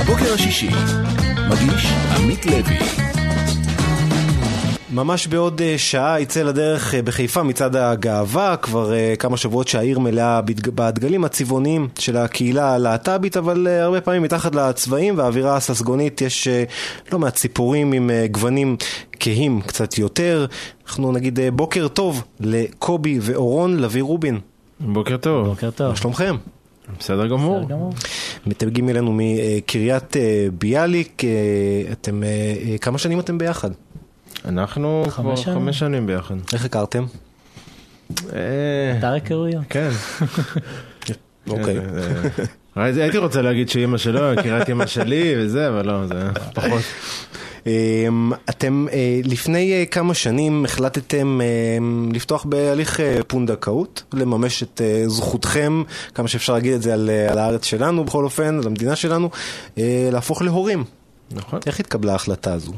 בוקר השישי, מגיש עמית לוי. ממש בעוד שעה יצא לדרך בחיפה מצד הגאווה, כבר כמה שבועות שהעיר מלאה בדגלים הצבעוניים של הקהילה הלהט"בית, אבל הרבה פעמים מתחת לצבעים והאווירה הססגונית יש לא מעט סיפורים עם גוונים כהים קצת יותר. אנחנו נגיד בוקר טוב לקובי ואורון לוי רובין. בוקר טוב. בוקר טוב. מה שלומכם? בסדר גמור. מתגים אלינו מקריית ביאליק. אתם, כמה שנים אתם ביחד? אנחנו כבר 5 שנים ביחד. איך הכרתם? אתר היכרויות. כן. אוקיי. הייתי רוצה להגיד שאמא שלו, הכירת אמא שלי וזה, אבל לא, זה פחות. אתם לפני כמה שנים החלטתם לפתוח בהליך פונדקאות, לממש את זכותכם, כמה שאפשר להגיד את זה על הארץ שלנו, בכל אופן, על המדינה שלנו, להפוך להורים. נכון. איך התקבלה ההחלטה הזו?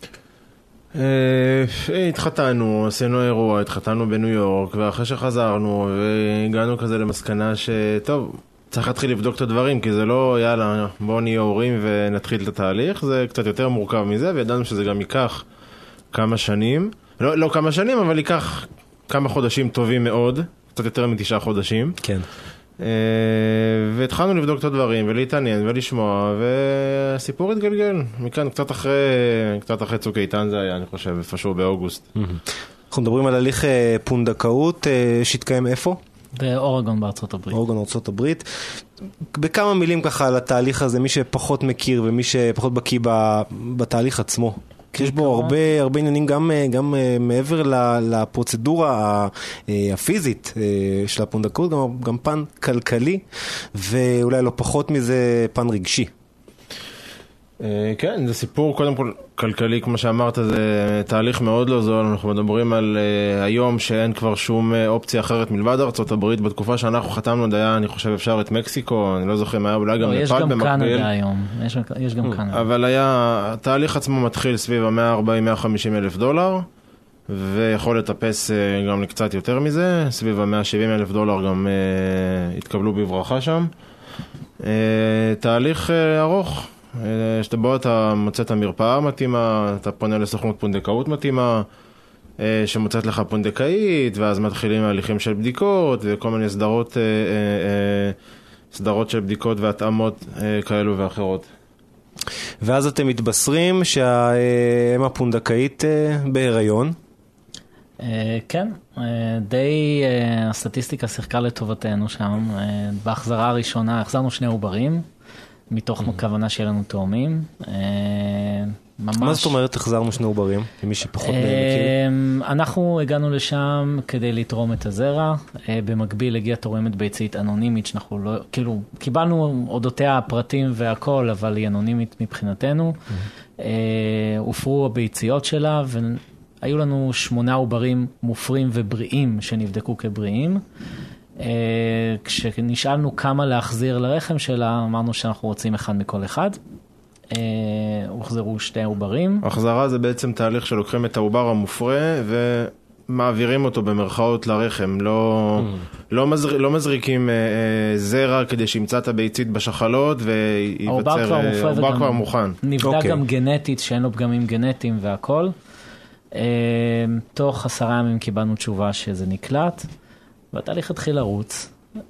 התחתנו, עשינו אירוע, התחתנו בניו יורק, ואחרי שחזרנו והגענו כזה למסקנה שטוב, צריך להתחיל לבדוק את הדברים, כי זה לא, יאללה, בואו נהיה הורים ונתחיל את התהליך, זה קצת יותר מורכב מזה, וידענו שזה גם ייקח כמה שנים, לא כמה שנים, אבל ייקח כמה חודשים טובים מאוד, קצת יותר מ9 חודשים. כן. והתחלנו לבדוק את הדברים ולהתעניין ולשמוע, והסיפור התגלגל מכאן קצת אחרי צוק איתן, זה היה, אני חושב, איפשהו באוגוסט. אנחנו מדברים על הליך פונדקאות שהתקיים איפה? באורגון בארצות הברית. אורגון ארצות הברית. בכמה מילים ככה על התהליך הזה, מי שפחות מכיר ומי שפחות בקיא בתהליך עצמו. כי יש בו הרבה עניינים גם מעבר לפרוצדורה הפיזית של הפונדקאות, גם פן כלכלי, ואולי לא פחות מזה פן רגשי. כן, זה סיפור קודם כל כלכלי, כמו שאמרת, זה תהליך מאוד לא זול. אנחנו מדברים על היום שאין כבר שום אופציה אחרת מלבד ארצות הברית. בתקופה שאנחנו חתמנו דיה, אני חושב אפשר את מקסיקו, אני לא זוכר מה היה, אולי גם נפאל במקביל. יש גם קנדה היום, יש גם קנדה. אבל התהליך עצמו מתחיל סביב $140,000-150,000 דולר, ויכול לטפס גם לקצת יותר מזה, סביב $170,000 גם התקבלו בברכה שם. תהליך ארוך. שבו אתה מוצא את המרפאה מתאימה, אתה פונה לסוכנות פונדקאות מתאימה, שמוצאת לך פונדקאית, ואז מתחילים ההליכים של בדיקות, וכל מיני סדרות של בדיקות והתאמות כאלו ואחרות. ואז אתם מתבשרים שהאם הפונדקאית בהיריון? כן, די הסטטיסטיקה שיחקה לטובתנו שם. בהחזרה הראשונה החזרנו 2 עוברים, מתוך כוונה שיהיה לנו תאומים. מה זאת אומרת החזרנו 2 עוברים? למי שפחות מכיר. אנחנו הגענו לשם כדי לתרום את הזרע. במקביל הגיעה תורמת ביצית אנונימית, שאנחנו לא, כאילו, קיבלנו אודותיה הפרטים והכל, אבל היא אנונימית מבחינתנו. הופרו הביציות שלה, והיו לנו 8 עוברים מופרים ובריאים שנבדקו כבריאים. כשנשאלנו כמה להחזיר לרחם שלה, אמרנו שאנחנו רוצים 1 מכל אחד. הוחזרו 2 עוברים. החזרה זה בעצם תהליך שלוקחים את העובר המופרה ומעבירים אותו במרכאות לרחם. לא מזריקים זרע כדי שימצא את הביצית בשחלות וייווצר, העובר כבר מוכן. נבדק גם גנטית שאין לו פגמים גנטיים והכל. תוך 10 ימים קיבלנו תשובה שזה נקלט. והתהליך התחיל לרוץ,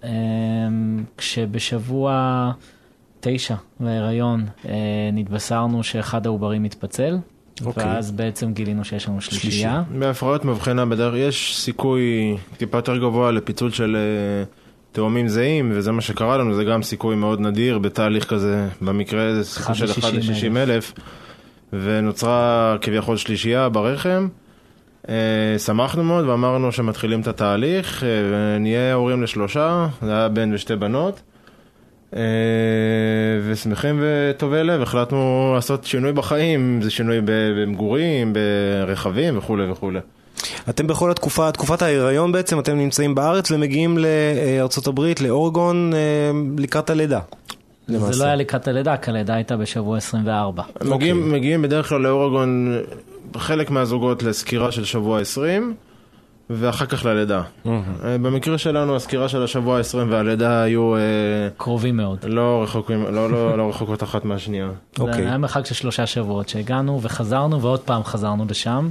כשבשבוע 9 בהיריון נתבשרנו שאחד העוברים מתפצל, ואז בעצם גילינו שיש לנו שלישייה. בהפרעות מבחנה בדרך יש סיכוי טיפה יותר גבוה לפיצול של תאומים זהים, וזה מה שקרה לנו, זה גם סיכוי מאוד נדיר בתהליך כזה, במקרה זה סיכוי של 1 ל-60,000, ונוצרה כביכול שלישייה ברחם. שמחנו מאוד ואמרנו שמתחילים את התהליך ונהיה הורים ל3, זה היה בן ו2 בנות, ושמחים וטובי לב. החלטנו לעשות שינוי בחיים, זה שינוי במגורים, ברכבים וכו' וכו'. אתם בכל תקופת ההיריון בעצם, אתם נמצאים בארץ ומגיעים לארצות הברית, לאורגון, לקראת הלידה. זה לא היה לקראת הלידה, כי הלידה הייתה בשבוע 24. מגיעים בדרך כלל לאורגון חלק מהזוגות לסקירה של שבוע 20, ואחר כך ללידה. במקרה שלנו, הסקירה של השבוע ה-20 והלידה היו... קרובים מאוד. לא רחוקות אחת מהשנייה. זה היה מרחק של 3 שבועות שהגענו וחזרנו, ועוד פעם חזרנו לשם.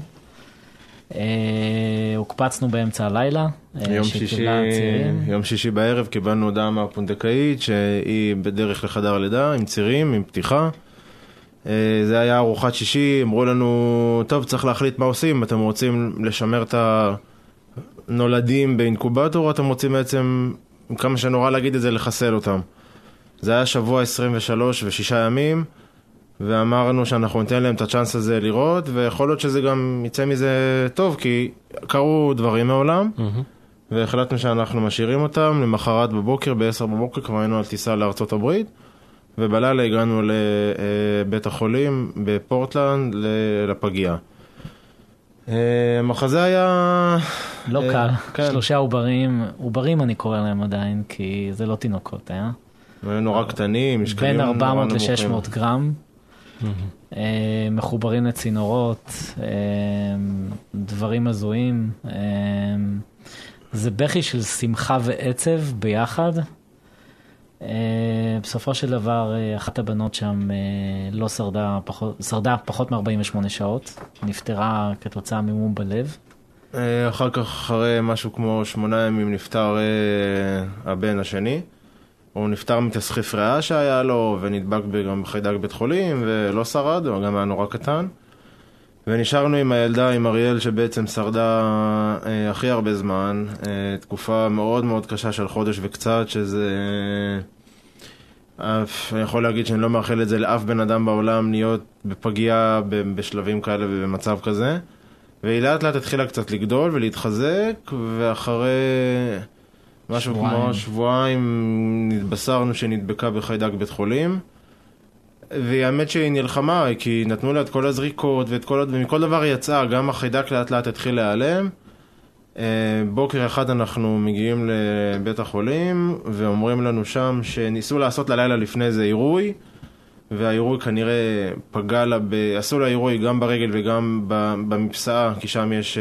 הוקפצנו באמצע הלילה. יום שישי בערב קיבלנו הודעה מהפונדקאית שהיא בדרך לחדר לידה עם צירים, עם פתיחה. זה היה ארוחת שישי, אמרו לנו, טוב, צריך להחליט מה עושים, אתם רוצים לשמר את הנולדים באינקובטור, אתם רוצים בעצם, כמה שנורא להגיד את זה, לחסל אותם. זה היה שבוע 23 ו6 ימים, ואמרנו שאנחנו ניתן להם את הצ'אנס הזה לראות, ויכול להיות שזה גם יצא מזה טוב, כי קרו דברים מעולם, והחלטנו שאנחנו משאירים אותם. למחרת בבוקר, ב-10 בבוקר, כבר היינו על טיסה לארצות הברית, ובלילה הגענו לבית החולים בפורטלנד לפגייה. המחזה היה... לא קל, 3 עוברים אני קורא להם עדיין, כי זה לא תינוקות, היה? נורא קטנים, משקלים בין 400 ל-600 גרם, מחוברים לצינורות, דברים הזויים, זה בכי של שמחה ועצב ביחד. בסופו של דבר, אחת הבנות שם לא שרדה פחות מ-48 שעות, נפטרה כתוצאה ממום בלב. אחר כך, אחרי משהו כמו 8 ימים, נפטר הבן השני. הוא נפטר מתסחיף ריאה שהיה לו, ונדבק גם בחיידק בית חולים, ולא שרד, הוא גם היה נורא קטן. ונשארנו עם הילדה, עם אריאל, שבעצם שרדה הכי הרבה זמן, תקופה מאוד מאוד קשה של חודש וקצת, שזה... אני יכול להגיד שאני לא מאחל את זה לאף בן אדם בעולם, להיות בפגיעה בשלבים כאלה ובמצב כזה. והיא לאט לאט התחילה קצת לגדול ולהתחזק, ואחרי משהו כמו שבועיים נתבשרנו שנדבקה בחיידק בית חולים. והאמת שהיא נלחמה, כי נתנו לה את כל הזריקות ומכל דבר יצאה, גם החיידק לאט לאט התחיל להיעלם. בוקר אחד אנחנו מגיעים לבית החולים, ואומרים לנו שם שניסו לעשות ללילה לפני זה עירוי, והעירוי כנראה פגע לה, עשו לה עירוי גם ברגל וגם במפסעה, כי שם יש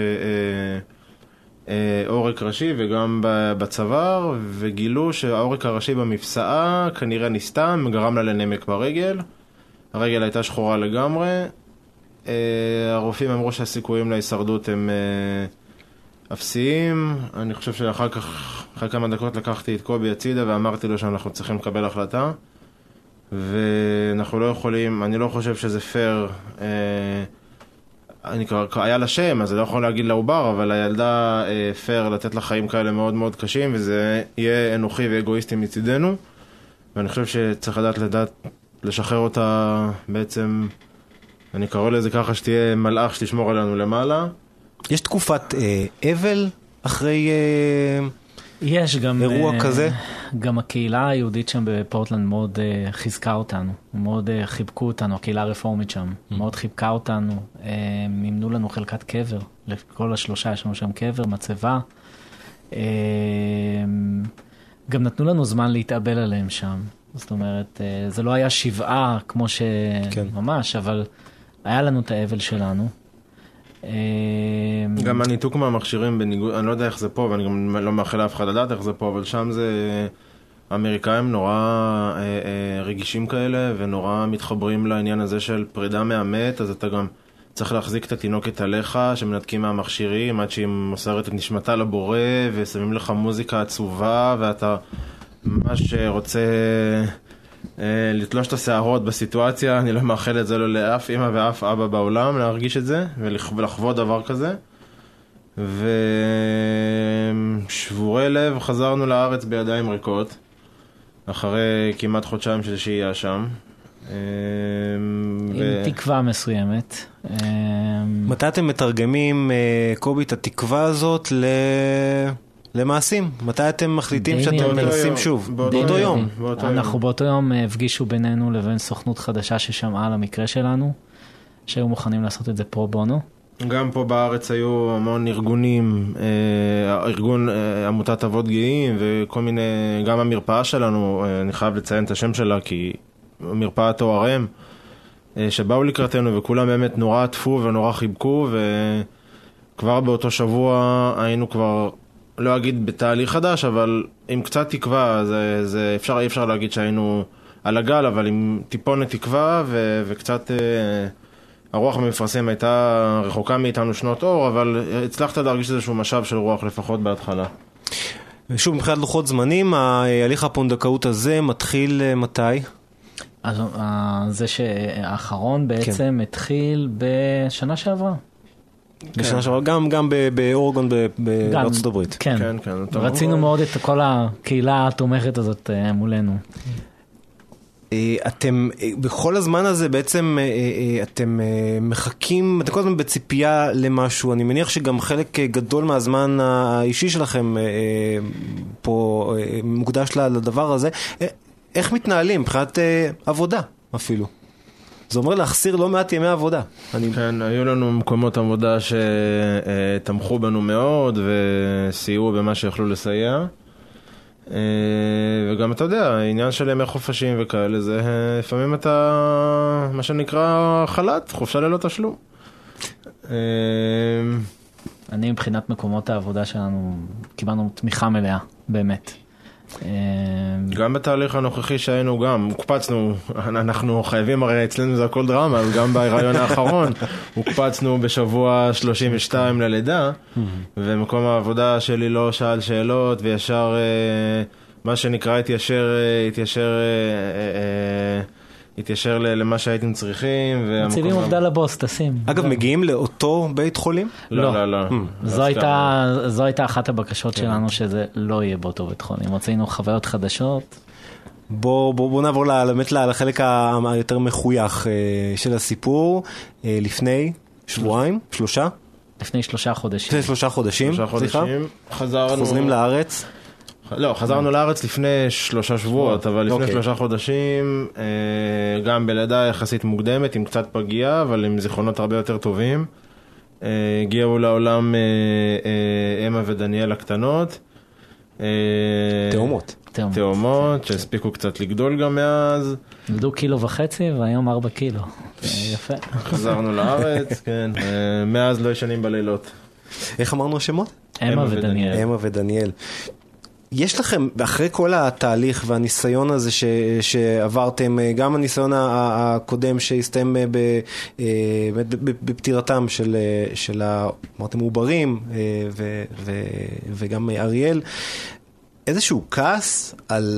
עורק ראשי וגם בצוואר, וגילו שהעורק הראשי במפסעה כנראה נסתם, גרם לה לנמק ברגל. הרגל הייתה שחורה לגמרי. הרופאים אמרו שהסיכויים להישרדות הם אפסיים. אני חושב שאחר כך, אחרי כמה דקות לקחתי את קובי הצידה ואמרתי לו שאנחנו צריכים לקבל החלטה, ואנחנו לא יכולים, אני לא חושב שזה פייר. אני כבר היה לה שם, אז אני לא יכול להגיד לעובר, אבל הילדה פייר לתת לה חיים כאלה מאוד מאוד קשים, וזה יהיה אנוכי ואגואיסטי מצידנו, ואני חושב שצריך לדעת לשחרר אותה בעצם, אני קורא לזה ככה, שתהיה מלאך שתשמור עלינו למעלה. יש תקופת אבל אחרי יש גם אירוע כזה? גם הקהילה היהודית שם בפורטלנד מאוד חיזקה אותנו, מאוד חיבקו אותנו, הקהילה הרפורמית שם, מאוד חיבקה אותנו, מימנו לנו חלקת קבר, לכל השלושה יש לנו שם קבר, מצבה, גם נתנו לנו זמן להתאבל עליהם שם, זאת אומרת, זה לא היה שבעה כמו שממש, אבל היה לנו את האבל שלנו. גם הניתוק מהמכשירים בניגוד, אני לא יודע איך זה פה, ואני גם לא מאחל לאף אחד לדעת איך זה פה, אבל שם זה אמריקאים נורא רגישים כאלה, ונורא מתחברים לעניין הזה של פרידה מהמת, אז אתה גם צריך להחזיק את התינוקת עליך, שמנתקים מהמכשירים, עד שהיא מוסרת את נשמתה לבורא, ושמים לך מוזיקה עצובה, ואתה ממש רוצה לתלוש את השערות בסיטואציה. אני לא מאחל את זה לא לאף אמא ואף אבא בעולם להרגיש את זה ולחוות דבר כזה. ושבורי לב חזרנו לארץ בידיים ריקות אחרי כמעט חודשיים של שהייה שם, עם תקווה מסוימת. מתי אתם מתרגמים, קובי, את התקווה הזאת למעשים? מתי אתם מחליטים שאתם מנסים שוב? באותו יום. אנחנו באותו יום הפגישו בינינו לבין סוכנות חדשה ששמעה על המקרה שלנו, שהיו מוכנים לעשות את זה פרו בונו. גם פה בארץ היו המון ארגונים, ארגון עמותת אבות גאים וכל מיני, גם המרפאה שלנו, אני חייב לציין את השם שלה כי מרפאת ORM, שבאו לקראתנו וכולם באמת נורא עטפו ונורא חיבקו, כבר באותו שבוע היינו כבר, לא אגיד בתהליך חדש, אבל עם קצת תקווה, אי אפשר להגיד שהיינו על הגל, אבל עם טיפונת תקווה וקצת... הרוח המפרסם הייתה רחוקה מאיתנו שנות אור, אבל הצלחת להרגיש איזשהו משאב של רוח לפחות בהתחלה. שוב, מבחינת לוחות זמנים, ההליך הפונדקאות הזה מתחיל מתי? אז זה שהאחרון בעצם התחיל בשנה שעברה. בשנה שעברה, גם באורגון בארצות הברית. כן, רצינו מאוד את כל הקהילה התומכת הזאת מולנו. אתם בכל הזמן הזה בעצם אתם מחכים, אתם כל הזמן בציפייה למשהו. אני מניח שגם חלק גדול מהזמן האישי שלכם פה מוקדש לדבר הזה. איך מתנהלים מבחינת עבודה אפילו? זה אומר להחסיר לא מעט ימי עבודה. כן, היו לנו מקומות עבודה שתמכו בנו מאוד וסייעו במה שיכולו לסייע. וגם אתה יודע, העניין של ימי חופשים וכאלה, זה לפעמים אתה, מה שנקרא חל"ת, חופשה ללא תשלום. אני מבחינת מקומות העבודה שלנו, קיבלנו תמיכה מלאה, באמת. גם בתהליך הנוכחי שהיינו גם, הוקפצנו, אנחנו חייבים, הרי אצלנו זה הכל דרמה, אבל גם בהיריון האחרון, הוקפצנו בשבוע 32 ללידה, ומקום העבודה שלי לא שאל שאלות, וישר, מה שנקרא, התיישר למה שהייתם צריכים. מצילים עובדה לבוס, תשים. אגב, מגיעים לאותו בית חולים? לא. זו הייתה אחת הבקשות שלנו, שזה לא יהיה באותו בית חולים. רצינו חוויות חדשות. בואו נעבור באמת לחלק היותר מחוייך של הסיפור. לפני שבועיים, שלושה? לפני 3 חודשים. לפני 3 חודשים, סליחה. חוזרים לארץ. לא, חזרנו לארץ לפני 3 שבועות, אבל לפני 3 חודשים, גם בלידה יחסית מוקדמת, עם קצת פגיעה, אבל עם זיכרונות הרבה יותר טובים. הגיעו לעולם אמא ודניאל הקטנות. תאומות, שהספיקו קצת לגדול גם מאז. נולדו 1.5 קילו והיום 4 קילו. יפה. חזרנו לארץ, כן. מאז לא ישנים בלילות. איך אמרנו השמות? אמא ודניאל. אמא ודניאל. יש לכם, אחרי כל התהליך והניסיון הזה שעברתם, גם הניסיון הקודם שהסתיים בפטירתם של אמרתם עוברים וגם אריאל, איזשהו כעס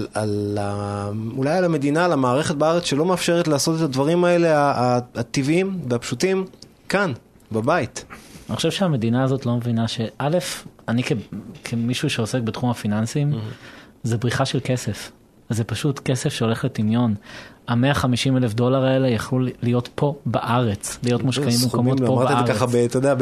אולי על המדינה, על המערכת בארץ שלא מאפשרת לעשות את הדברים האלה הטבעיים והפשוטים כאן, בבית. אני חושב שהמדינה הזאת לא מבינה שא', אני כמישהו שעוסק בתחום הפיננסים, זה בריחה של כסף. זה פשוט כסף שהולך לטמיון. $150,000 האלה יכלו להיות פה בארץ, להיות מושקעים במקומות פה בארץ. אמרת את זה ככה, אתה יודע,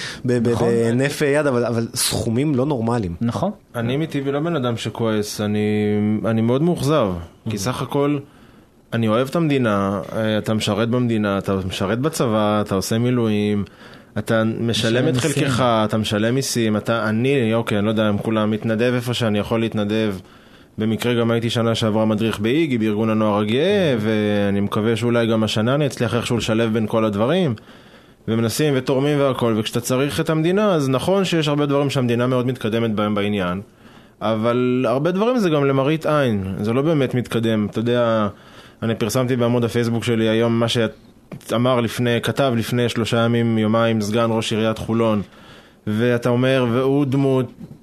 בנף יד, אבל סכומים לא נורמליים. נכון. אני מטבעי לא בן אדם שכועס, אני מאוד מאוכזב, כי סך הכל, אני אוהב את המדינה, אתה משרת במדינה, אתה משרת בצבא, אתה עושה מילואים, אתה משלם את חלקך, אתה משלם מיסים, אני לא יודע אם כולם מתנדב איפה שאני יכול להתנדב. במקרה גם הייתי שנה שעברה מדריך באיגי, בארגון הנוער הגאה, ואני מקווה שאולי גם השנה אני אצליח איכשהו לשלב בין כל הדברים, ומנסים ותורמים והכל, וכשאתה צריך את המדינה, אז נכון שיש הרבה דברים שהמדינה מאוד מתקדמת בהם בעניין, אבל הרבה דברים זה גם למראית עין, זה לא באמת מתקדם. אתה יודע, אני פרסמתי בעמוד הפייסבוק שלי היום מה כתב לפני 3 ימים, יומיים, סגן ראש עיריית חולון, ואתה אומר, והוא דמות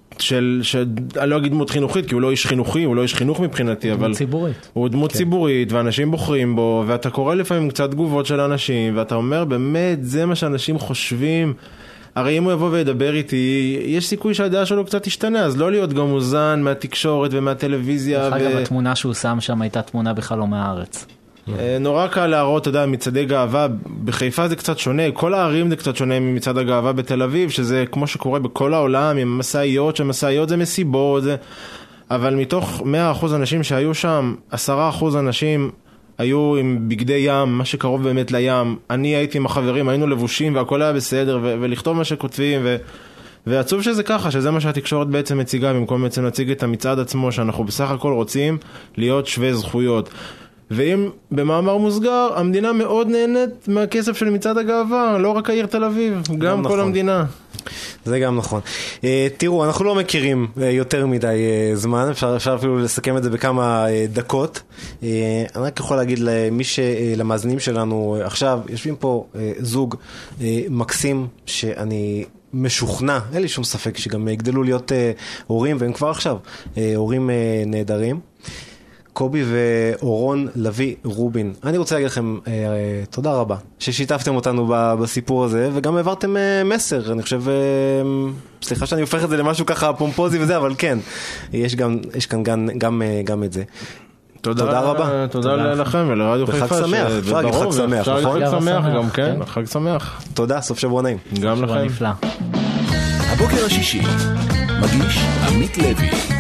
אני לא אגיד דמות חינוכית, כי הוא לא איש חינוכי, הוא לא איש חינוך מבחינתי, אבל הוא דמות ציבורית, ואנשים בוחרים בו, ואתה קורא לפעמים קצת תגובות של אנשים, ואתה אומר, באמת, זה מה שאנשים חושבים. הרי אם הוא יבוא וידבר איתי, יש סיכוי שהדעה שלו קצת תשתנה, אז לא להיות גם מוזן מהתקשורת ומהטלוויזיה. גם התמונה שהוא שם שם הייתה תמונה בכלל לא מהארץ. נורא קל להראות, אתה יודע, מצעדי גאווה, בחיפה זה קצת שונה, כל הערים זה קצת שונה ממצעד הגאווה בתל אביב, שזה כמו שקורה בכל העולם, עם מסעיות, שמסעיות זה מסיבות, אבל מתוך 100% אנשים שהיו שם, 10% אנשים היו עם בגדי ים, מה שקרוב באמת לים, אני הייתי עם החברים, היינו לבושים והכל היה בסדר, ולכתוב מה שכותבים, ועצוב שזה ככה, שזה מה שהתקשורת בעצם מציגה, במקום בעצם להציג את המצעד עצמו, שאנחנו בסך הכל רוצים להיות שווי זכויות. ואם במאמר מוסגר, המדינה מאוד נהנית מהכסף של מצעד הגאווה, לא רק העיר תל אביב, גם כל המדינה. זה גם נכון. תראו, אנחנו לא מכירים יותר מדי זמן, אפשר אפילו לסכם את זה בכמה דקות. אני רק יכול להגיד למאזינים שלנו, עכשיו יושבים פה זוג מקסים שאני משוכנע, אין לי שום ספק שגם יגדלו להיות הורים, והם כבר עכשיו הורים נהדרים. קובי ואורון לוי רובין. אני רוצה להגיד לכם תודה רבה ששיתפתם אותנו בסיפור הזה, וגם העברתם מסר. אני חושב, סליחה שאני הופך את זה למשהו ככה פומפוזי וזה, אבל כן, יש כאן גם את זה. תודה רבה. תודה לכם ולרדיו חיפה. וחג שמח, אפשר להגיד חג שמח, נכון? חג שמח גם, כן, חג שמח. תודה, סוף שבוע נעים. גם לכם. נפלא. הבוקר השישי, מגיש עמית לוי.